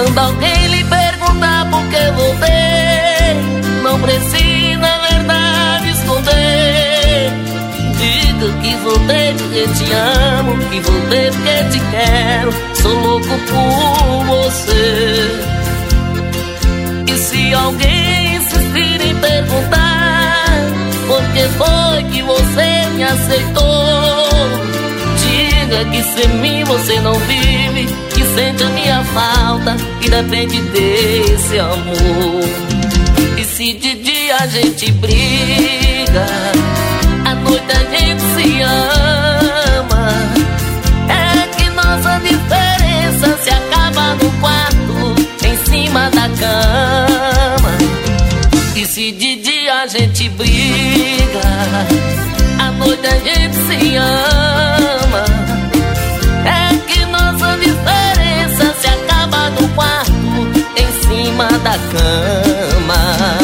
Quando alguém lhe perguntar por que voltei, não precisa na verdade esconder. Diga que voltei porque te amo, que voltei porque te quero, sou louco por você. E se alguém insistir em perguntar por que foi que você me aceitou, diga que sem mim você não vive, que sente a minha falta e depende desse amor. E se de dia a gente briga, à noite a gente se ama, é que nossa diferença se acaba no quarto, em cima da cama. E se de dia a gente briga, à noite a gente se ama, é que nossa diferença se acaba no quarto, em cima da cama.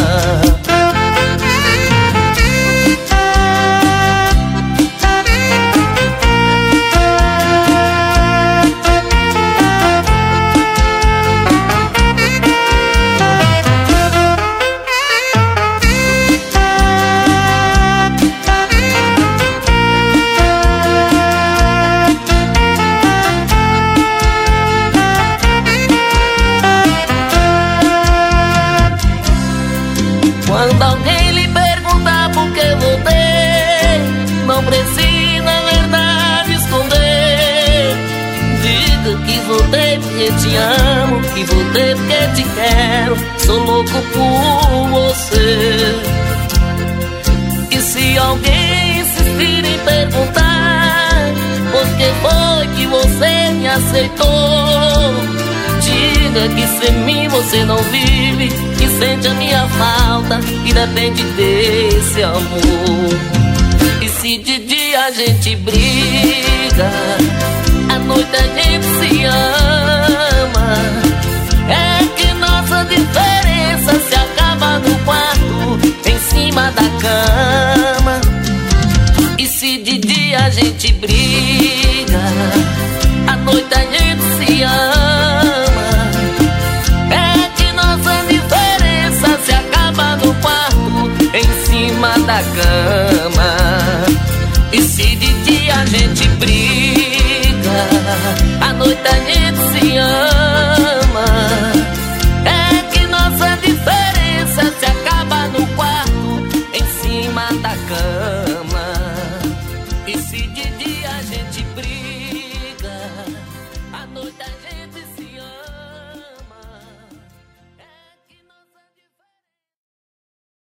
Quando alguém lhe perguntar por que voltei, não precisa na verdade esconder. Diga que voltei porque te amo, que voltei porque te quero, sou louco por você. E se alguém insistir em perguntar por que foi que você me aceitou, diga que sem mim você não vive, que sente a minha falta e depende desse amor. E se de dia a gente briga, à noite a gente se ama, é que nossa diferença se acaba no quarto, em cima da cama. E se de dia a gente briga, à noite a gente se ama, é que nossa diferença se acaba no quarto, em cima da cama. E se de dia a gente briga, à noite a gente se ama,